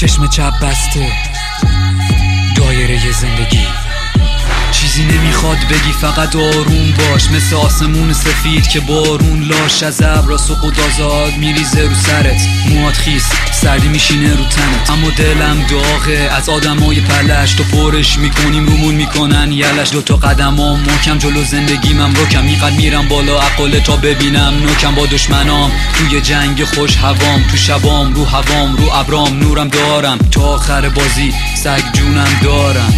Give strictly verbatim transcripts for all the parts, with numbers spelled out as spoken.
چشم چپ بسته دایره زندگی، چیزی نمیخواد بگی فقط آروم باش، مثل آسمون سفید که بارون لاش از ابر سقوط آزاد میریزه رو سرت، موهات خیس سردی میشینه رو تنت، اما دلم داغه از آدمای پلش، تو پرش میکنیم رومون میکنن یلش، دوتا قدمام محکم جلو زندگی من روکم، اینقدر میرم بالا عقله تا ببینم نوکم، با دشمنام توی جنگ خوش هوام، تو شبام رو هوام رو ابرام نورم دارم، تا آخر بازی سگ جونم دارم.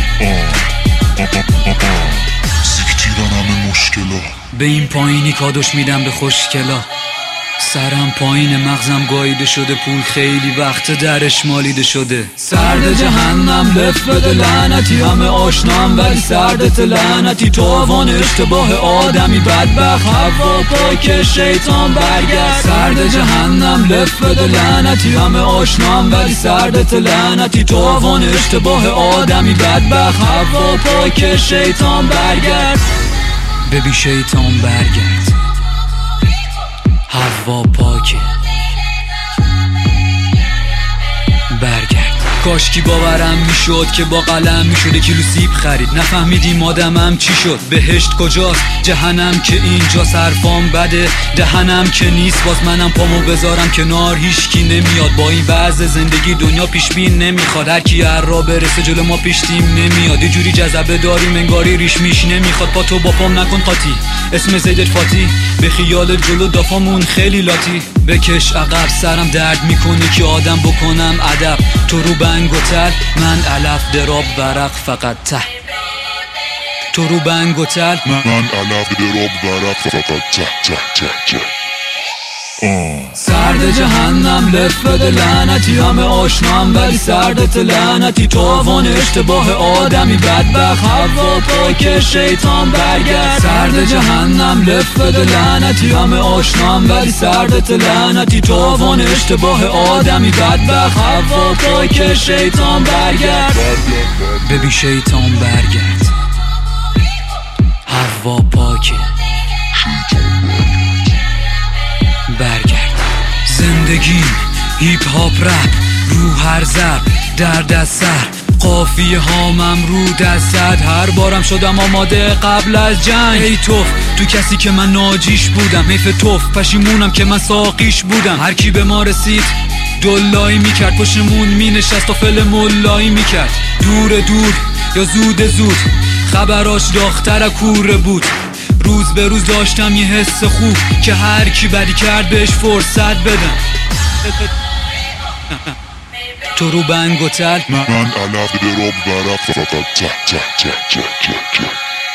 سیکتیران همه مشکلا، به این پایینی کادوش میدم به خوشگلا، سرم پایین مغزم گاییده شده، پول خیلی وقت درش مالیده شده، سرد جهنم لف بده لعنتی، همه آشنام ولی سردت لعنتی، تو آوان اشتباه آدمی بدبخت، هوا پاک شیطان برگرد، سرد جهنم لف بده لعنتی، همه آشنام ولی سردت لعنتی، تو آوان اشتباه آدمی بدبخت، هوا پاک شیطان برگرد، ببی شیطان برگرد، هوا پاکه برگرد. کاشکی باورم میشد که با قلم میشده کیلو سیب خرید، نفهمیدیم آدمم چی شد، بهشت کجاست جهنم که اینجا، حرفام بده دهنم که نیست، باز منم پامو بذارم کنار هیچکی نمیاد، با این وضع زندگی دنیا پیش بین نمیخواد، هر کی هر را برسه جلو ما پیش تیم نمیاد، یه جوری جذبه داریم انگاری ریش میش نمیخواد، پا تو با پام نکن قاطی، اسم زیدت فاتی، به خیال جلو دافامون خیلی لاتی، بکش عقب سرم درد میکنه که آدم بکنم ادب، تو رو بنگ و تل من علف دراب ورق فقط ته، تو رو بنگ و تل من علف دراب ورق فقط ته ته ته ته. سرد جهنم لف بده لعنتی، همه آشنام ولی سردت لعنتی، تو آوان اشتباه آدمی بدبخت، هوا پاک شیطان برگرد، سرد جهنم لف بده لعنتی، همه آشنام ولی سردت لعنتی، تو آوان اشتباه آدمی بدبخت، هوا پاک شیطان برگرد، ببی شیطان برگرد، هوا پاکه برگرد، زندگیم هیپ هاپ رپ، رو هر ضرب درد از سر، قافیه هامم رو دستت، هر بارم شدم آماده قبل از جنگ، ای توف تو کسی که من ناجیش بودم، حیف توف پشیمونم که من ساقیش بودم، هر کی به ما رسید دلایی میکرد، پشمون مینشست و فل ملایی میکرد، دور دور یا زود زود خبراش داختر کوره بود، روز به روز داشتم یه حس خوب که هر کی بدی کرد بهش فرصت بدم، تو رو بنگ و تل من علف دراب ورق فقط ته ته ته ته ته.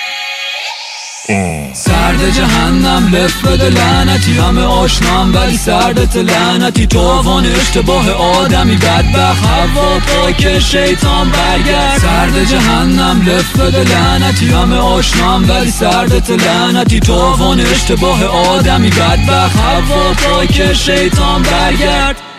سرد جهنم لف بده لعنتی، همه آشنام ولی سردت لعنتی، تو آوان اشتباه آدمی بدبخت، هوا پاک شیطان برگرد، سرد جهنم لف بده لعنتی، همه آشنام ولی سردت لعنتی، تو آوان اشتباه آدمی بدبخت، هوا پاک شیطان برگرد.